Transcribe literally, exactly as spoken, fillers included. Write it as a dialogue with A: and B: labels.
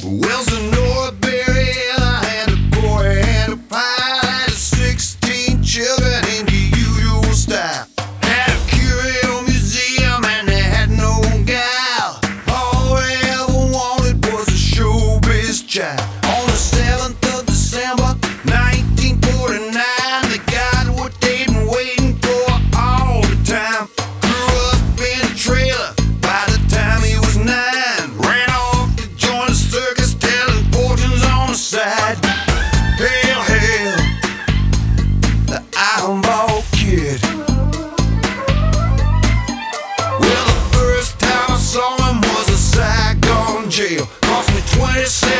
A: Wells and Norbury, I had a boy, I had a pie, I had sixteen children in the usual style. Had a curio museum and they had no gal. All they ever wanted was a showbiz child. On the seventh of December, nineteen forty-nine, they got what they'd been waiting for all the time. Grew up in a trailer by the time he was nine. Ran off to join a circus, telling fortunes on the side. Hail, hail, the iron ball kid. Well, the first time I saw him was a Saigon jail. Cost me twenty cents.